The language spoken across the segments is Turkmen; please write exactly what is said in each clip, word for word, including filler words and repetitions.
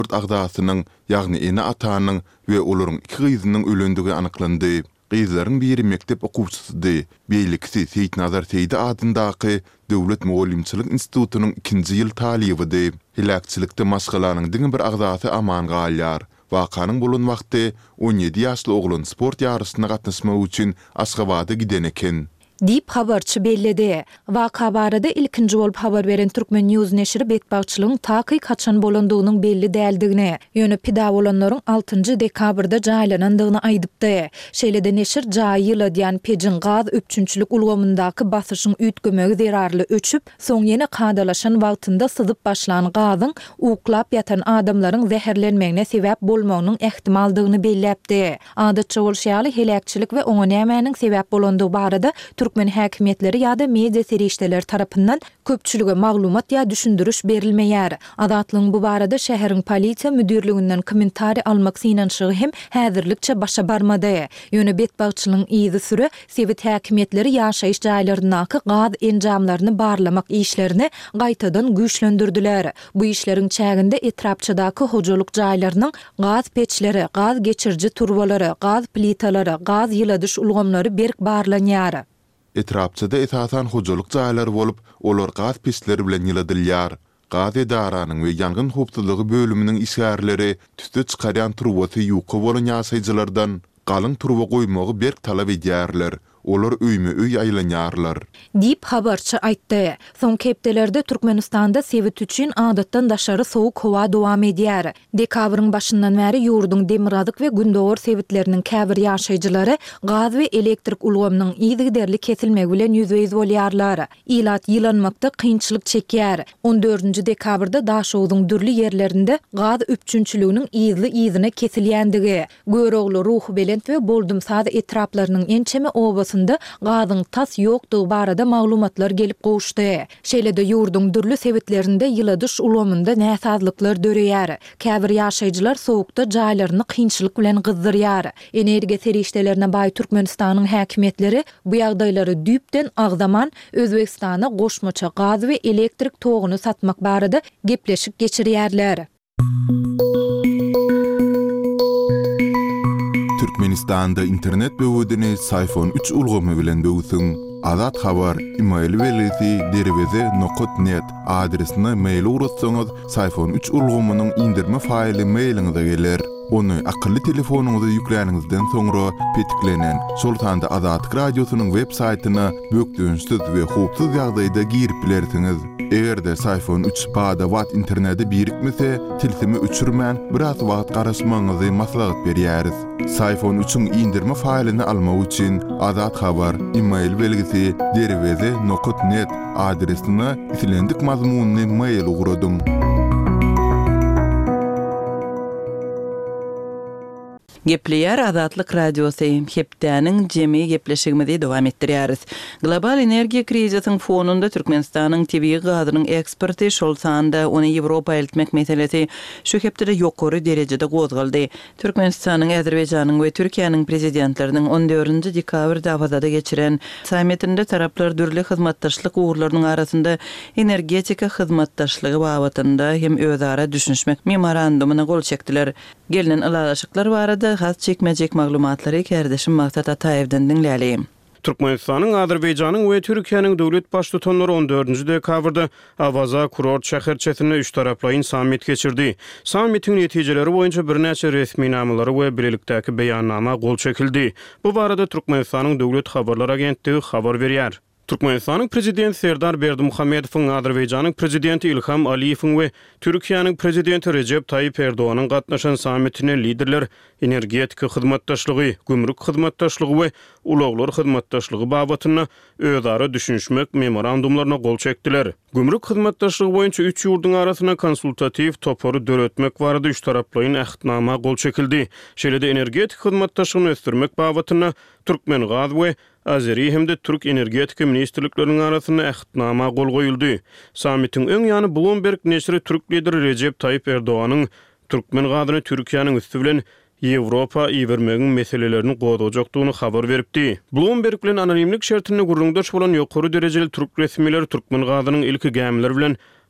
agdasynyň, ýagny ene atanyň we olaryň iki gyzynyň ölendigi anyklandy. Gyzlaryň biri mektep okuwçysydy. Beýlekisi Seyitnazar Seydi adyndaky Döwlet Mugallimçilik Institutunyň ikinji ýyl talybydy. Hilakçylykda maşgalanyň diňe bir agdasy aman galýar. Wakanyň bolan wagty on ýedi ýaşly oglun sport ýarysyna gatnaşmak üçin Aşgabada giden eken. Dip habarçı belledi. Waka barada ilkinji bolup habar beren Türkmen News neşri betbagçylygyň taky kaçan bolandygynyň belli däldigini, ýöne pida bolanlaryň altynjy dekabrda jaýlanandygyny aýdypdy. Şeýlede neşir jaý ýyla diýen pejin gaz öpçünçilik ulgamyndaky basyşyň üýtgemegi zerarly öçüp, soň ýene kadalaşan wagtynda syzyp başlan gazyň uklap ýatan adamlaryň zäherlenmegine sebäp bolmagynyň ähtimaldygyny belläpdi. Adatça bolşaly helakçylyk we oňa nämäniň sebäp bolandygy barada Türkmen häkimetleri ýa-da media serişdeler tarapyndan köpçülüge maglumat ýa düşündürüş berilmeýär. Adatlyň bu barada şäheriň polisiýa müdürliginden kommentari almak synanşygy hem häzirlikçe başa barmady. Ýöne betbagçylygyň izi süre Sewet häkimetleri ýaşaýyş jaýlaryndaky gaz enjamlaryny barlamak işlerini gaýtadan güýçlendirdiler. Bu işleriň çäginde etrapçydaky hojalyk jaýlarynyň gaz peçleri, gaz geçirji turbalary, gaz plitalary, gaz ýyladyş ulgamlary berk barlanýar. Etrapçyda esasan hojalyk jaýlary bolup, olar gaz peçleri bilen ýyladylýar. Gaz edaranyň we ýangyn howpsuzlygy bölüminiň işgärleri tüste çykaryan turbasy ýuka bolan ýaşaýjylardan galyň turba goýmagy berk talap edýärler. Olar öýme öý aýlanýarlar. Dip habarçy aýtdy. Soň kepdelerde Türkmenistanda Sewet üçin adatdan daşary sowuk howa dowam edýär. Dekabryň başyndan bäri ýurduň Demirazyk we Gündogor sewitleriniň käbir ýaşaýjylary gaz we elektrik ulgamynyň ýygyderli kesilmegi bilen ýüzbeýiz bolýarlar. Ilat ýylanmakda kynçylyk çekýär. on dördünji dekabrda Daşowdyň dürli ýerlerinde gaz öpçünçiliginiň ýyzly ýyzyna kesilýändigi, Görogly Ruhy Belent we Boldumsaz etraplarynyň ençeme obasynda gazyň tas ýokdugy barada maglumatlar gelip gowuşdy. Şeýlede ýurduň dürli sewitlerinde ýyladyş ulgamynda näsazlyklar döreýär. Käbir ýaşaýjylar sowukda jaýlaryny kynçylyk bilen gyzdyrýar. Energiýa serişdelerine baý Türkmenistanyň häkimetleri bu ýagdaýlary düýpden agzaman Özbekistana goşmaça gaz we elektrik toguny satmak barada gepleşip geçirýärler. Türkmenistanda internet böwedini iPhone üç ulgamy bilen böwsün. Azat habar email welisi derweze nokta net adresine mail uratsaňyz iPhone üç ulgamynyň indirme faýly mailiňize geler. Onu akıllı telefonuňyza ýüklenýäningizden soňra petiklenen Sultanda Azatlyk radiosynyň web saýtyna bökdüňsiz we howpsuz ýagdaýda girip bilersiňiz. Egerde iPhone üç bada watt interneti birikmese, tilsimi öçürmän biraz wagt garaşmagyňyzy maslahat berýäris. iPhone üçüň indirme faýlyny almak üçin Azat habar email belgisi derweze nokta net adresine isilendik mazmunyny mail uradym. Gepleýär Azatlyk radiosu hepdäniň jemi gepleşigimizi dowam etdirýäris. Global energiýa krizisiň fonunda Türkmenistanyň tebii gazynyň eksporty şol sanda ony Ýewropa eltmek meselesi şu hepde ýokary derejede gozgaldy. Türkmenistanyň, Azerbaýjanyň we Türkiýanyň prezidentleriniň on dördünji dekabrda Awazada geçiren sammitinde taraplar dürli hyzmatdaşlyk uğurlarynyň arasynda energetika hyzmatdaşlygy babatynda hem özara düşünşmek memorandumyna gol çekdiler. Gelinen alalaşyklar barada has çekmejek maglumatlary Kerdeşim Maksat Ataýewden dinläýälim. Türkmenistanyň, Azerbaýjanyň we Türkiýanyň döwlet başlyklary on dördünji dekabrda Awaza kurort şäherçesine üç taraplaýyn sammit geçirdi. Sammitiň netijeleri boýunça bir näçe resmi namalary we birlikdäki beýannama gol çekildi. Bu barada Türkmenistanyň döwlet habarlar agentligi habar berýär. Türkmenistanyň prezidenti Serdar Berdimuhammedowyň, Azerbaýjanyň prezidenti İlham Aliýewiň we Türkiýanyň prezidenti Recep Tayyip Erdoganyň gatnaşan sammitine liderler energetika hyzmatdaşlygy, gümrük hyzmatdaşlygy we ulaglar hyzmatdaşlygy babatyna özara düşünşmek memorandumlaryna gol çekdiler. Gümrük hyzmatdaşlygy boýunça üç ýurduň arasyna konsultativ topory döretmek barada üç taraplaýyn ähdnama gol çekildi. Şeýlede energetik hyzmatdaşlygyny ösdürmek babatyna Türkmen Gaz we Azeri hemde Türk energetika ministrlikleriniň arasyna ähdnama gol goýuldy. Sammitiň öň ýany Bloomberg neşri Türk lideri Recep Tayyip Erdoganyň Türkmen gazyny Türkiýanyň üstü bilen Ýewropa iýermegiň meselelerini goýajakdygyny habar beripdi. Bloomberg bilen anonimlik şertine gurrundaş bolan ýokary derejeli türk resmileri Türkmen gazynyň ilki gämleri bilen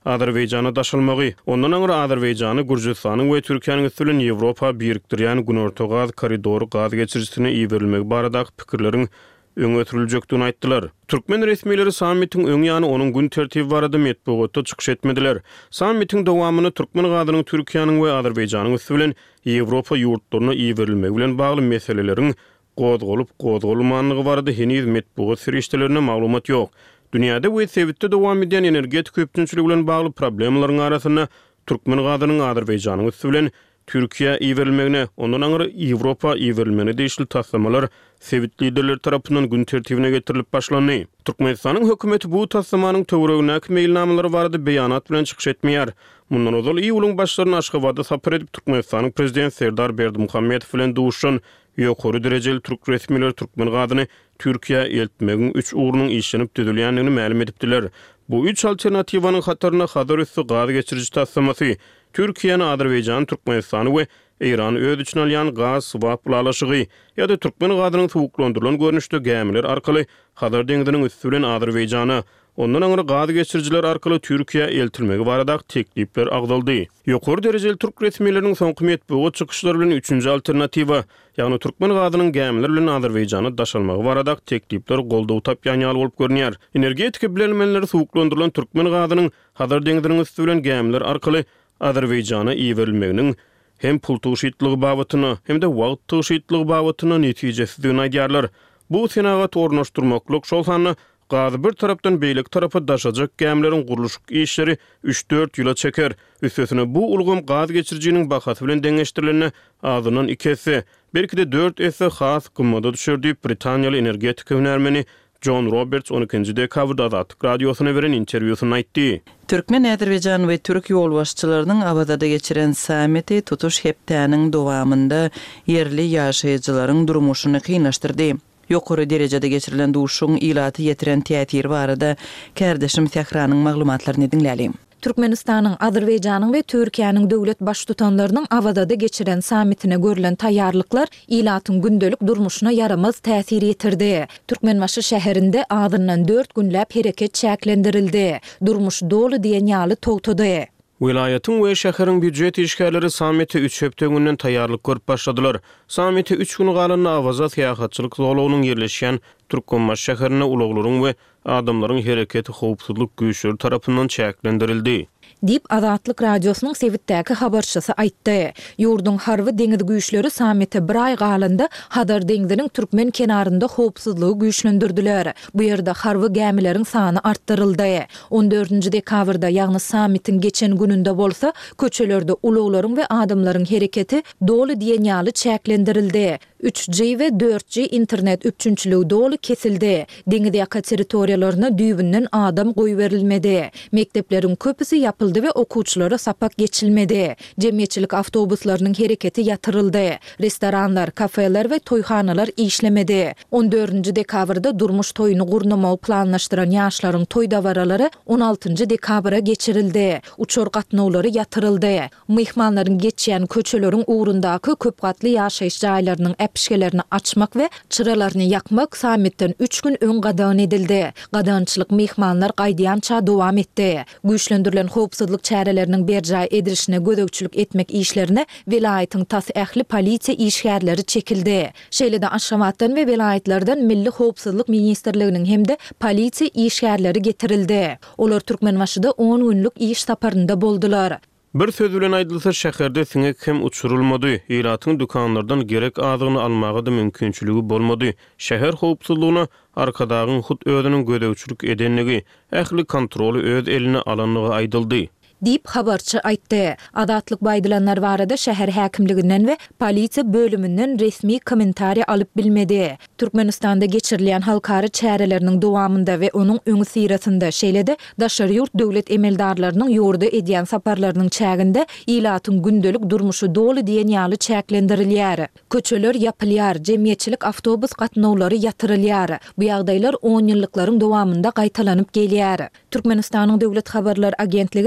Azerbayjana daşalmagy, ondan aňra Azerbayjany Gürjistanyň we Türkiýanyň üstülen Ýewropa birikdirýän Günorta gaz koridory gaz geçirjisine iýerilmegi barada pikirleriň öňe ötüriljekdigini aýtdylar. Türkmen resmiýetleri sammitiň öň ýany onuň gün tertibi barada metbuatda çykyş etmediler. Sammitiň dowamyny Türkmen gazynyň Türkiýanyň we Azerbayjanyň üstülen Ýewropa ýurtlaryna iýerilmegi bilen bagly meseleleriň gozgalyp gozgalmanlygy barada heniz metbuat serişdelerine maglumat ýok. Dünýäde we sebitde dowam edýän energetik köpçüligi bilen bagly problemlaryň arasynda Türkmen gazynyň Azerbayjanyň üstülen Türkiýe iýerilmegine, ondan aňry Ýewropa iýerilmegine deýişli taslamalar sebit liderler tarapyndan gün tertibine getirilip başlandy. Türkmenistanyň hökümeti bu taslamanyň töweregine meýilnamalary barada beýanat bilen çykyş etmeýär. Mundan ozal iýuluň başlaryny Aşgabatda sapar edip Türkmenistanyň prezidenti Serdar Berdimuhammedow bilen duşan ýokary derejeli türk resmiýetleri Türkmen gazyny Türkiýe eltmegiň üç ugrunun işlenip düzülýändigini ma'lum edipdiler. Bu üç alternatiwanyň hatarına hadar üstü gaz geçiriji taslamasy, Türkiýany, Azerbaycan, Türkmenistany we Iran öz üçin alýan gaz swap plalaşygy ýa-da Türkmen gazynyň sowuklandyrylan görnüşde gämiler arkaly Hadar deňiziniň üstünden Azerbayjana, ondan aňra gaz geçirjiler arkaly Türkiýe eltilmegi barada teklipler agdaldy. Ýokary derejeli türk resmiýetleriniň soňky metbuat çykyşlary bilen üçünji alternatiwa, ýagny Türkmen gazynyň gämiler bilen Azerbayjana daşalmagy barada teklipler goldaw tapýan ýaly bolup görünýär. Energetika bilenmenleri sowuklandyrylan Türkmen gazynyň Hadar deňiziniň üstünden gämiler arkaly Azerbayjana iýerilmeginiň hem pul tugşytligi babatyna hem de wagt tugşytligi babatyna netijesizdigini aýdýarlar. Bu senagat ornaşdyrmaklyk şol sany gazy bir tarapdan beýlik tarapy daşajak gämleriň guruluş işleri üç dört ýyla çeker. Üstesine bu ulgum gaz geçirjiniň bahasy bilen deňeşdirilenine azynyň ikisi, belki de dört esse has gymmada düşürdi. Britaniýaly energetik hünärmeni John Roberts on ikinji dekabrda Azatlyk radiosyna beren interwýusynda aýtdy. Türkmen, Azerbaycan we Türk ýolbaşçylarynyň Abadada geçiren sammiti tutuş hepdäniň dowamında yerli ýaşaýjylaryň durmuşyny kynlaşdyrdy. Ýokary derejede geçirilen duşuň ilaty ýetiren täsiri barada kärdeşim Sähranyň maglumatlaryny dinläli. Türkmenistanyň, Azerbayjanyň we Türkiýanyň döwlet baş tutanlarynyň Abadada geçiren sammitine görülen taýýarlyklar ilatyň gündelik durmuşyna yaramaz täsir ýetirdi. Türkmenbaşy şäherinde azyndan dört günläp hereket çäklendirildi. Durmuş dolu diýen ýaly togtady. Wilayatyň we şäheriň büdjet işgärleri sammiti üç hepde günden taýýarlyk görüp başladylar. Sammiti üç gün galanna awaza syýahatçylyk zolawynyň ýerleşýän Türkmenbaş şäherine ulaglaryň we adamlaryň hereketi howpsuzlyk güýçleri tarapyndan çäklendirildi. Dip Azatlyk radiosynyň sebitdäki habarçysy aýtdy. Ýurdun harby deňiz güýçleri sammite bir ay galanda Hadar deňiziniň türkmen kenarynda howpsuzlygy güýçlendirdiler. Bu ýerde harby gemileriň sany artdyryldy. on dördünji dekabrda, ýagny sammitiň geçen gününde bolsa, köçelerde ulaglaryň we adamlaryň hereketi dolu diýen ýaly çäklendirildi. üç G we dört G internet üçünçüligi dolu kesildi. Deňizdäki territoriýalaryna düýbünden adam goýup berilmedi. Mektepleriň köpüsi ýapyldy we okuwçylara sapak geçilmedi. Jemgyýetçilik awtobuslarynyň hereketi ýatyryldy. Restoranlar, kafeler we toýhanalar işlemedi. on dördünji dekabrda durmuş toýuny gurnamagy planlaşdyran ýaşlaryň toý dawaralary on altynji dekabra geçirildi. Uçur gatnawlary ýatyryldy. Myhmanlaryň geçýän köçeleriň ugrundaky köp gatly ýaşaýyş jaýlarynyň äpişgelerini açmak we çyralaryny ýakmak sammitden üç gün öň gadan edildi. Gadançylyk myhmanlar gaýdýança dowam etdi. Güýçlendirilen howpsuzlyk çäreleriniň berjä edilişine gödökçülük etmek işlerine vilayatyň tas ähli polisiýa işgärleri çekildi. Şeýle-de Aşgabatdan we vilayatlardan Milli Howpsuzlyk Ministrliginiň hemde polisiýa işgärleri getirildi. Olar Türkmenbaşyda on günlük iş saparynda boldular. Bir söz bilen aýdylsa, şäherde siňek hem uçurulmady. Ýylatyň dukanlardan gerek azyny almagy da mümkinçiligi bolmady. Şäher howpsuzlygyna arkadagyň hut özüniň gödökçülük edenligi, ähli kontroly öz eline alanlygy aýdyldy. Dip habarçy aýtdy. Azatlyk baýdylanlar barada şäher häkimliginden we polisiýa bölümünden resmi kommentariýa alyp bilmedi. Türkmenistanda geçirilen halkary çäreleriniň dowamında we onuň öňü sirasynda şeýle-de daşary ýurt döwlet emeldarlarynyň ýurda edýän saparlarynyň çäginde ýylatyň gündelik durmuşy dolu diýen ýaly çäklendirilýär. Köçeler ýapylýar, jemgyýetçilik awtobus gatnawlary ýatyrylýar. Bu ýagdaýlar on ýyllyklaryň dowamında gaýtalanyp gelýär. Türkmenistanyň döwlet habarlar agentligi Avada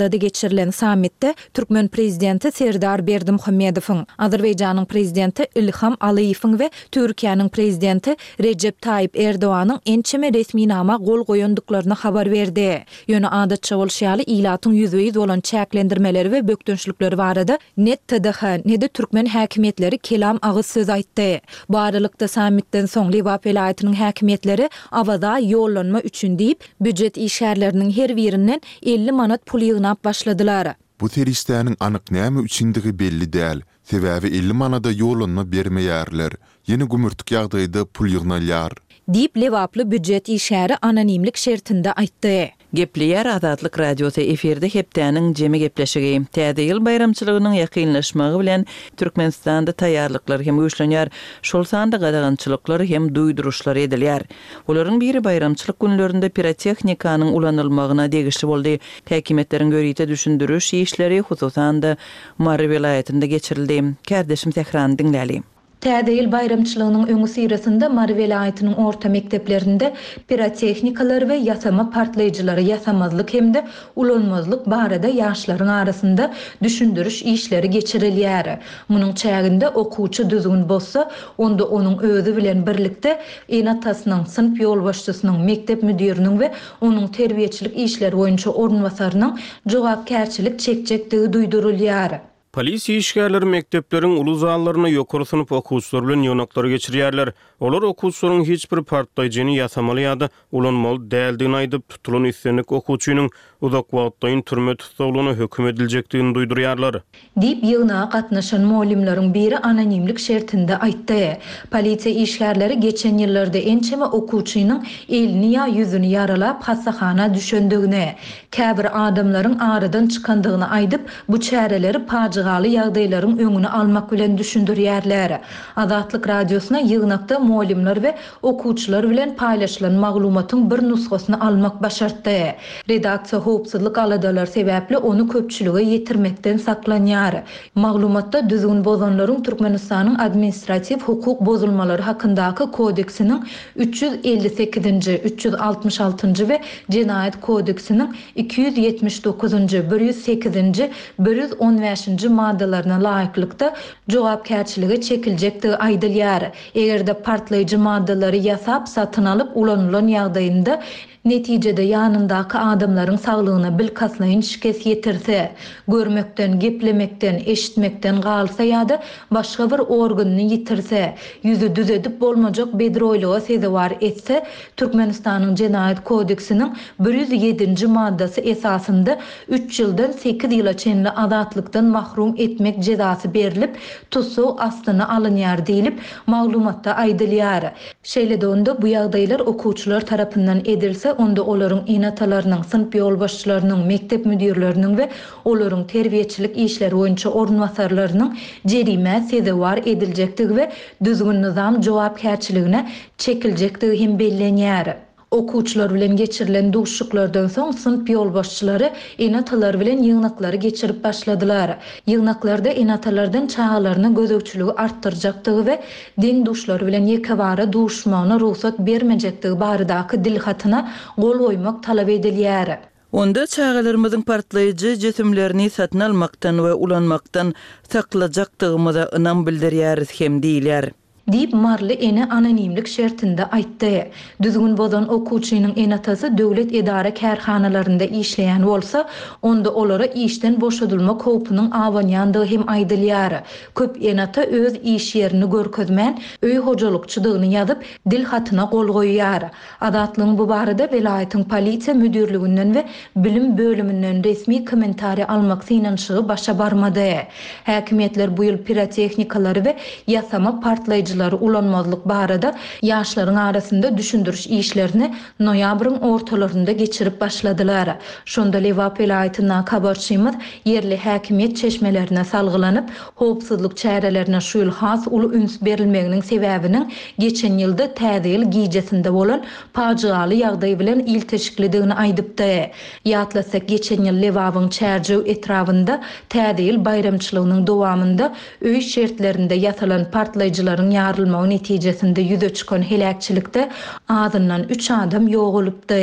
başçylygynda geçirilen sammitde Türkmen prezidenti Serdar Berdimuhammedowyň, Azerbaýjanyň prezidenti Ilham Aliýewiň we Türkiýanyň prezidenti Recep Tayyip Erdoganyň ençeme resmi nama gol goýandyklaryny habar berdi. Ýöne adatça bolşaly ilatyň ýüzüýiz bolan çäklendirmeleri we bökdünçlikleri barada net T D H ne de Türkmen häkimetleri kelam agyz söz aýtdy. Barlykda sammitden soň Liwa vilayatynyň häkimetleri awada ýollanma üçin diýip büdjet işgärleriniň her birinden elli manat pul ýygnap başladylar. Bu teristäniň anyk näme üçindigi belli däl. Sebäbi elli manada ýollanma bermeýärler. Ýene gümürtük ýagdaýda pul ýygnalýar. Diýip lewaply büdjet işgäri anonimlik şertinde aýtdy. Gepleýär Azatlyk radiosy eferde hepdäniň jemi gepleşigi. Täze ýyl bayramçylygynyň ýakynlaşmagy bilen Türkmenistanda taýýarlyklar hem güýçlenýär. Şol sanda gadagançylyklar hem duýduruşlar edilýär. Olaryň biri bayramçylyk günlerinde pirotehnikanyň ulanylmagyna degişli boldy. Häkimetleriň görýte düşündürüş işleri hususan da Mary vilayatynda geçirildi. Kärdeşim Tehran diňläli. Täze ýyl bayramçylygynyň öňü sirasynda Mary vilayatynyň orta mekdeplerinde pirotehnikalary we ýasama partlaýjylary ýasamazlyk hemde ulanmazlyk barada ýaşlaryň arasynda düşündürüş işleri geçirilýär. Munyň çäginde okuwçy düzgün bolsa, onda onuň özü bilen birlikde enatasynyň, sınıf ýolbaşçysynyň, mektep müdiriniň we onuň terbiýeçilik işleri boýunça ornwasarynyň jogapkärçilik çekjekdigi duýdurulýar. Polisi işgärleri mektepleriň uly zallaryna ýokary synıp okuwçylar bilen ýonaklary geçirýärler. Olar okuwçylaryň hiç bir partlaýjyny ýasamaly ýa-da ulanmaly däldigini aýdyp tutulan islenlik okuwçynyň uzak wagtdaýyn türme tutulgyny hökm ediljekdigini duýdurýarlar. Diýip ýygyna gatnaşan muallimleriň biri anonimlik şertinde aýtdy. Polisiýa işgärleri geçen ýyllarda ençeme okuwçynyň elini ýa ýüzüni ýaralap hasahana düşendigini, käbir adamlaryň aradan çykandygyny aýdyp bu çäreleri paýgaly ýagdaýlaryň öňüni almak bilen düşündürýärler. Azatlyk radiosuna ýygnakda muallimler we okuwçylar bilen paýlaşylan maglumatyň bir nusgasyny almak başartdy. Redaksiýa howpsuzlyk aladalar sebäpli onu köpçülige ýetirmekden saklanýar. Maglumatda düzgün bozanlaryň Türkmenistanyň administrativ hukuk bozulmalary hakyndaky kodeksiniň üç yüz elli sekizinji, üç yüz altmış altynjy we Jenaýat kodeksiniň iki yüz ýetmiş dokuzunjy, bir yüz sekizinji, bir yüz on beşinji maddalaryna laýyklykda jogapkärçiligi çekiljekdigi aýdylýar. Egerde partlaýjy maddalary ýasap satyn alyp ulanylan ýagdaýynda netijede ýanyndaky adamlaryň saglygyna bil kaslaýyn şikes ýetirse, görmekden, geplemekden, eşitmekden galsa ýa-da başga bir organyny ýitirse, ýüzü düz edip bolmajak bedroýlyga sezewar etse, Türkmenistanyň Jenaýat kodeksiniň bir yüz ýedinji maddasy esasynda üç ýyldan sekiz ýyla çenli azatlykdan mahrum etmek jezasy berilip, tutsaw astyna alınýar diýilip maglumatda aýdylýar. Şeýle-de onda bu ýagdaýlar okuwçylar tarapyndan edilse, onda olaryň enatalarynyň, sınıf ýolbaşçylarynyň, mektep müdirleriniň we olaryň terbiýeçilik işleri boýunça ornwasarlarynyň jerime sezewar ediljekdigi we düzgün nizam jogapkärçiligine çekiljekdigi hem bellenýär. Okuwçylar bilen geçirilen duşşuklardan soň sınıf ýolbaşçylary enatalar bilen ýygnaklary geçirip başladylar. Ýygnaklarda enatalardan çağalaryny gözegçiligi artdyrjakdygy we deň duşlar bilen ýekebara duşmagyna ruhsat bermejekdigi baradaky dilhatyna gol goýmak talap edilýär. Onda çağalarymyzyň partlaýjy jesümlerini satyn almakdan we ulanmakdan saklajakdygymyza ynam bildirýäris hem diýilýär. Diýip Marly ene anonimlik şertinde aýtdy. Düzgün bozan okuwçynyň enatasy döwlet edara kärhanalarynda işleýän bolsa, onda olara işden boşadylma howpynyň awanýandygy hem aýdylýar. Köp enata öz iş ýerini görkezmän, öý hojalykçylygyny ýazyp dil hatyna gol goýýar. Azatlygyň bu barada vilayatyň polisiýa müdirliginden we bilim bölümünden resmi kommentary almak synanşygy başa barmady. Häkimetler bu ýyl pirotehnikalary we ýasama partlaýjy ulanmazlyk barada ýaşlaryň arasynda düşündürüş işlerini noýabryň ortalarynda geçirip başladylar. Şonda Liwa vilayatyna habarçymyz yerli häkimiýet çeşmelerine salgylanyp, howpsuzlyk çärelerine şu ýyl has uly üns berilmeginiň sebäbiniň geçen ýylda täze ýyl gijesinde bolan paýgaly ýagdaý bilen ilteşiklidigini aýdypdy. Ýatlasak geçen ýyl Liwawyň çärjew etrafynda täze ýyl bayramçylygynyň dowamında öý şertlerinde ýasalan partlaýjylaryň ýarylmagy netijesinde ýüze çykan helakçilikde azyndan üç adam ýok bolupdy.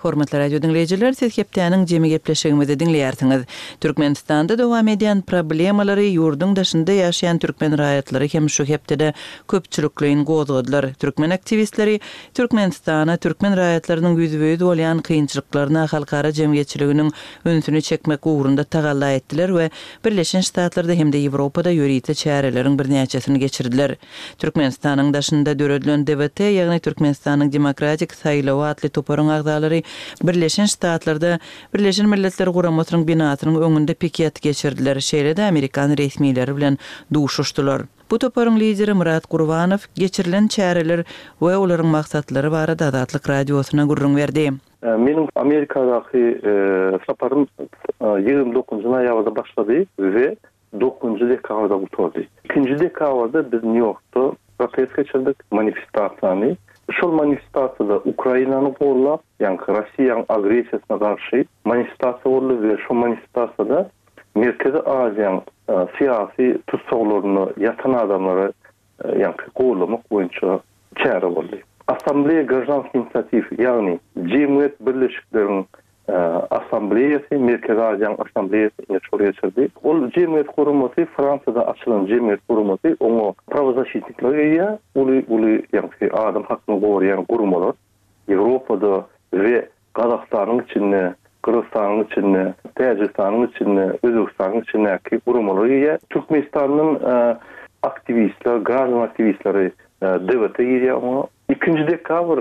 Hormatly radio dinleyijiler, siz hepdäniň jemi gepleşigimizi dinleýärsiňiz. Türkmenistanda dowam edýän problemalary ýurdun daşynda ýaşaýan türkmen raýatlary hem şu hepde köpçülikliň gozgadylar. Türkmen aktivistleri Türkmenistana türkmen raýatlarynyň ýüzüňe bolýan kynçylyklaryna halkara jemgyýetçiliginiň öňsüni çekmek ugrunda tagalla etdiler we Birleşen Ştatlarda hem-de Ýewropada ýöriýte çäreleriň birnäçesini geçirdiler. Türkmenistanyň daşynda döredilen D V T, ýagny Türkmenistanyň demokratik saýlawy atly toparyň agdalary Birleşen Ştatlarda Birleşen Milletler Guramasynyň binasynyň öňünde piket geçirdiler. Şeýle-de Amerikan resmiýetleri bilen duşuşdylar. Bu toparyň lideri Murat Gurbanow geçirilen çäreler we olaryň maksatlary barada Adatlyk radiosyna gurrun berdi. Mening Amerikadaky saparym ýygrimi dokuňjy aýagda başlady we dokuňjy dekabrda bitirdi. ikinji dekabrda biz New Yorkda protest geçirdik, manifestasiýany. Şol manifestasiýada Ukrainany gorlap, ýani Russiýanyň agresiýasyna garşy manifestasiýa boldy we şol manifestasiýada Merkezi Aziýanyň siyasi tutsaglaryny ýatan adamlary ýani gorlamak boýunça çäre boldy. Assambleya Grajansk inisiativ, ýagny Cemiyet Birleşikleriniň Assambleýasy, Merkezi Aziýanyň Assambleýasy şol geçirdi. Ol Cemiyet Guramasy Fransada açylan Cemiyet Guramasy oňa prawozащитниклерге, uly uly ýani adam hakkyny goraýan guramalar Ýewropada we Gazakstanyň içinde, Kırgızstanyň içinde, Täjikistanyň içinde, Özbekistanyň içindäki guramalarga Türkmenistanyň aktivistler, gazan aktivistleri D V T ýa ikinji dekabr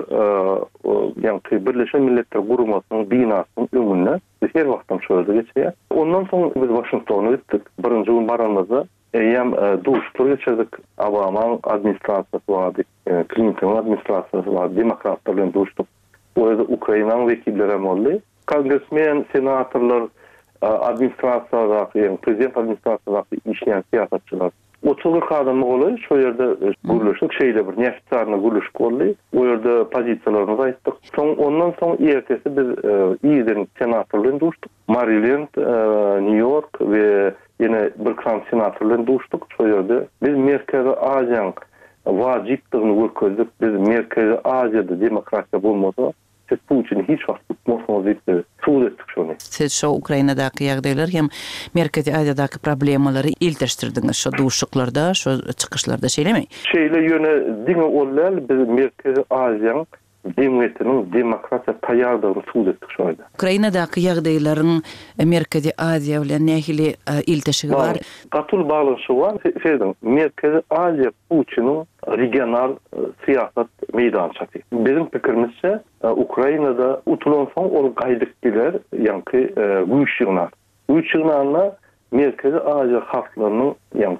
ýani Birleşen Milletler Guramasynyň binasynyň öňünde her wagtdan şöyle geçýär. Ondan soň biz Washingtona gitdik. Birinji gün baranmazda hem duşlar geçirdik. Obama administrasiýasy wady, Clinton administrasiýasy wady, demokratlar bilen duşdyk. O ýerde Ukrainanyň wekilleri boldy. Kongresmen, senatorlar, administrasiýadaky, prezident administrasiýadaky işleýän siýasatçylar. Otuzluk adamı olay, şu yerde gürlüşlük şeyle bir neftsarına gürlüşlük olay. O yerde pozisiyalarını ayttık. Son, ondan sonra ertesi biz e, iyiden senatorlarını duştuk. Maryland, e, New York ve yine bir kram senatorlarını duştuk. Şu yerde biz Merkezi Aziýanyň wajypdygyny görkezdik. Biz Merkezi Aziýada demokrasiýa bolmasa, siz bu için hiç wagt tutmasyňyz diýip suwd etdik şonu. Siz şu Ukrainadaky ýagdaýlar hem Merkezi Aziýadaky problemalary ilteşdirdiňiz şu duşuklarda, şu çykyşlarda şeýlemi? Şeýle ýöne diňe ollal biz Merkezi Aziýanyň demokratiyanyň demokratiýa taýýardygyny suwd etdik şoýda. Ukrainadaky ýagdaýlaryň Merkezi Aziýa bilen nähili ilteşigi bar? Gatul baglanşy bar. Şeýdim, Merkezi Aziýa Puçinyň regional siýasat meýdançaky. Bizim pikirimizçe Ukrainada utulan soň ol gaýdykdylar, ýani güýç ýygnar. Güýç ýygnarna Merkezi Aziýa halklarynyň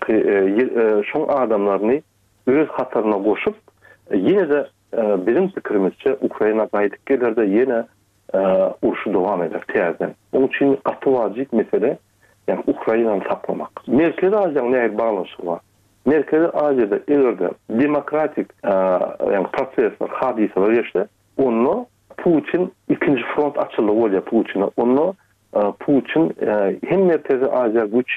ýani şoň adamlaryny öz hataryna goşup, ýene de bizim pikirimizçe Ukraina gaýdykdylerde ýene uruşy dowam eder täzeden. Onuň üçin gaty wajyp mesele ýani Ukrainany saklamak. Merkezi Aziýanyň näme baglanşy bar? Merkezi Aziýada egerde demokratik ýani prosesler, hadiseler ýeşde, onu Putin ikinji front açyly bolýar Putin'e. Onu Putin hem Merkezi Aziýa güç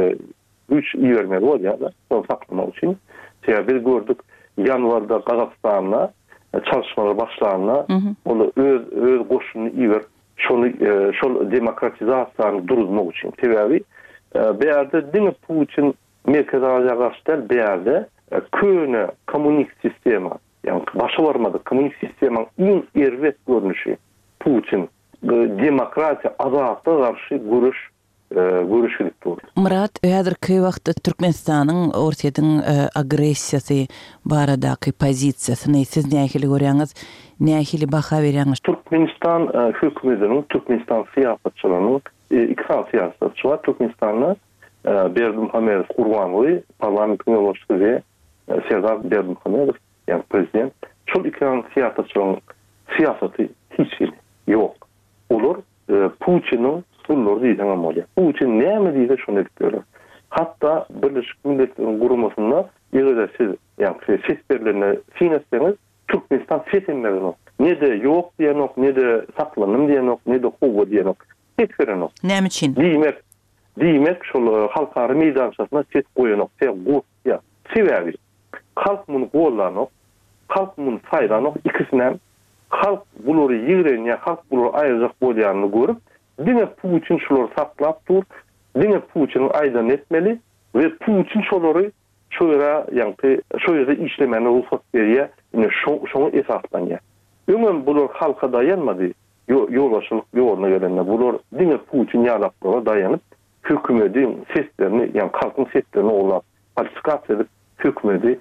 güç ýermek bolýar da, onu saklamak üçin. Şeýle biz gördük ýanwarda Gazakstanda çalışmalar başlarına onu öz öz goşuny iwer şonu şol demokratizasiýany duruzmak üçin. Sebäbi beýerde diňe Putin Merkezi Aziýa garşy beýerde köne kommunist sistema, ýani başa barmady kommunist sistemanyň iň erwet görnüşi Putin demokratiýa azatlyga garşy görüş görüşülik dur. Murat, häzirki wagtda Türkmenistanyň ortadan agresiýasy baradaky pozisiýasyny siz nähili görýäňiz, nähili baha berýäňiz? Türkmenistan hökümetiniň, Türkmenistan siýasatçylarynyň iki siýasatçy bar. Türkmenistanyň Berdimuhamedow Gurbanly, parlamentine başçy we Serdar Berdimuhamedow, ýani prezident. Şol iki siýasatçylaryň siýasaty hiç ýok. Olar Putin'in sulları diýsen bolýar. Putin näme diýse şonu diýerler. Hatda Birleşik Milletler Guramasynda ýerde siz ýani sesberlerine sinetseniz Türkmenistan seçilmegini. Ne de ýok diýenok, ne de saklanım diýenok, ne de howa diýenok. Hiç berenok. Näme üçin? Diýmek, diýmek şol halkary meýdançasyna set goýanok, set goýýa. Sebäbi halk muny gollanok, halk muny saýlanok ikisinden halk bulary ýigrenýär, halk bulary aýajak bolýanyny görüp, diňe Putin şolary saklap dur, diňe Putin aýdan etmeli we Putin şolary şu ýere ýa-ni şu ýerde işlemeni ruhsat berýär, ine şoňa esaslanýar. Öňem bular halka dayanmady, ýolbaşylyk ýoluna gelenler, bular diňe Putin ýalaplara dayanıp, hökümetin seslerini, ýa-ni halkyň seslerini olap, falsifikasiýa edip, hökümeti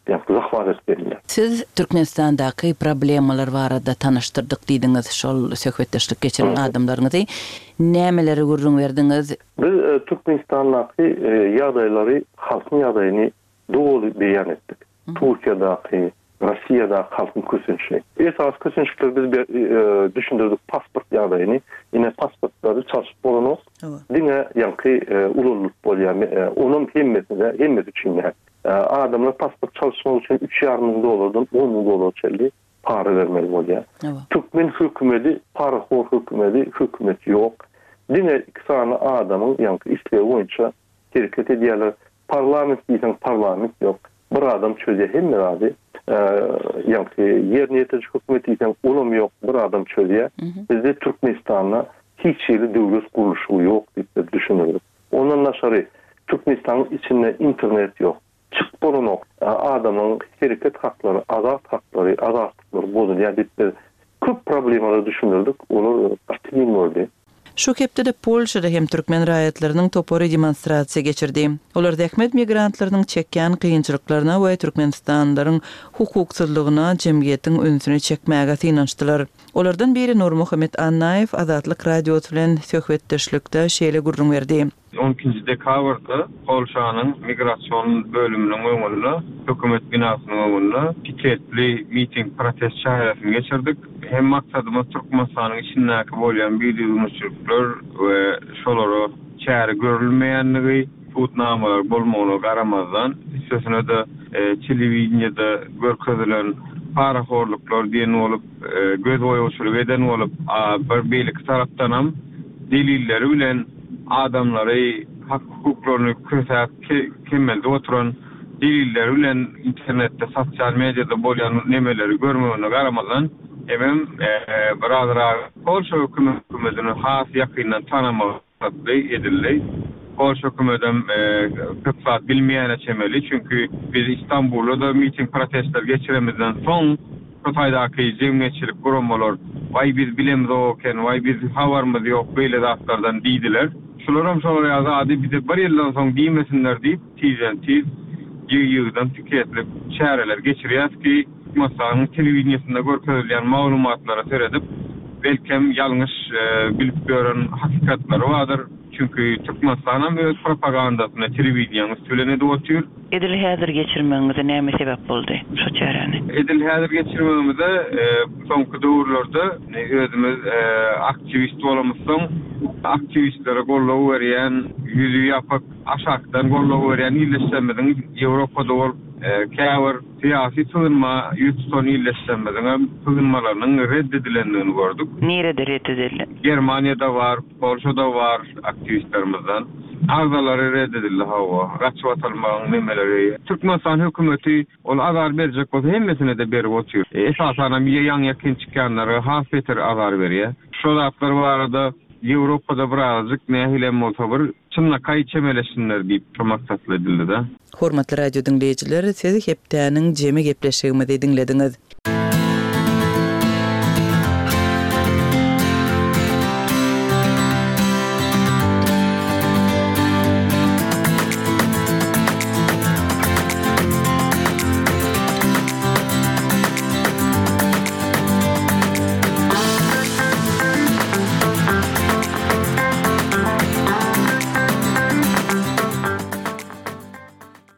Siz Türkmenistandaky problemalar barada tanıştırdyk diýdiňiz, şol söhbetdeşlik geçiren adamlaryňyzy nämeleri görüň berdiňiz? Biz e, Türkmenistandaky e, ýagdaýlary, halkyň ýagdaýyny dogry beýan etdik. Türkiýadaky, Rossiýada halkyň kösünçli. Esas kösünçlikler biz e, düşündirdik pasport ýagdaýyny, ine pasportlary çalyşyp bolany, diňe ýa-ni e, ululuk bolýar, e, onun hemmesine, hemmesi üçin adamlar pasport çalışmak için üç yarım ming dolardan on ming dolar çeldi para vermeli bolýar. Türkmen hökümeti, para hor hökümeti, hökümet yok. Dine iki tane adamın ýa-ni isleýi boýunça hereket edýärler. Parlament diýsen parlament yok. Bir adam çözýär hemme rady. Ýa-ni ýerine ýetijek hökümet diýsen olam yok. Bir adam çözýär. Bizde Türkmenistanda hiç ýerde döwlet gurulşy yok diýip düşünürdik. Ondan naşary Türkmenistanın içinde internet yok. Çık bolunok, adamın hareket hakları, azat hakları, azatlıkları bozulýar diýip köp problemleri düşünürdik. Onu atyň boldy. Şu kepde de Polşada hem Türkmen raýatlarynyň topary demonstrasiýa geçirdi. Olar däkmet migrantlarynyň çekýän kynçylyklaryna we Türkmenistanlaryň hukuksyzlygyna jemgyýetiň öňsüne çekmäge synançdylar. Olardan biri Nur Muhammed Annaýew Azatlyk radio bilen söhbetdeşlikde şeýle gurrun berdi. on ikinji dekabrda Polşanyň migrasiýon bölüminiň öňünde, hökümet binasynyň öňünde piketli miting protest çaýrasyny geçirdik. Hem maksadymyz Türkmenistanyň içindäki bolýan bildirýänçilikler we şolary çäri görülmeýänligi, tutnamalar bolmagyna garamazdan, sösüne de telewiziýada görkezilen paraforluklar diýen bolup, göz boýaşylyk eden bolup, bir beýlik tarapdan hem delilleri bilen adamları hak hukuklaryny kösäp kemmelde oturan delilleri bilen internetde, sosial mediada bolýan nemeleri görmegine garamazdan emem birazra Polşa hökümetini has ýakyndan tanamak edildi. Polşa hökümetem köp saat bilmeýän çemeli, çünkü biz İstanbul'da miting protestler geçiremizden soň Kıtaydaky jemgyýetçilik guramalar vay biz bilemiz oken, vay biz habarmyz ýok beýle zatlardan diýdiler. Şolaram şolara ýazady bize bir ýyldan soň diýmesinler diýip tizen tiz ýygydan tüketlik çäreler geçirýär ki masalan telewiziýasynda görkezilýän maglumatlara seredip belkem ýalňyş bilip gören hakikatlary bardyr. Çünkü Türkmenistan öz propagandasyna telewiziýanyň üstüne dowatýar. Edil häzir geçirmeňize näme sebäp boldy şu çäreni? Edil häzir geçirmeňize soňky döwürlerde özümiz aktivist bolamyzsyň, aktivistlere gollaw berýän, ýüzü ýapyk aşakdan gollaw berýän ýyllaşmanyň Ýewropada bolup käwir siyasi tygynma ýüzston ýyllaşmanyň tygynmalarynyň reddedilendigini gördük. Nerede reddedildi? Germaniýada bar, Polşada bar aktivistlerimizden. Arzaları reddedildi hava. Kaçıp atılmaň nemeleri. Türkmenistan hökümeti ol azar berjek bolsa hemmesine de berip otýar. Esasana ýaňy ýakyn çykýanlary has beter azar berýär. Şol atlar barada Ýewropada birazjyk nähilem bolsa bir çynnakay çemeleşsinler diýip maksatly edildi da. Hormatly radio dinleýijiler, siz hepdäniň jemi gepleşigimi dinlediňiz.